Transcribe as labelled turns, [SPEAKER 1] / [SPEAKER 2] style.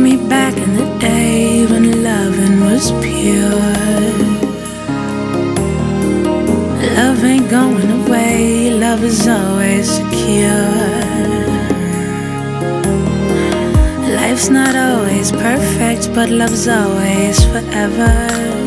[SPEAKER 1] me back in the day when loving was pure. Love ain't going away, love is always secure. Life's not always perfect, but love's always forever.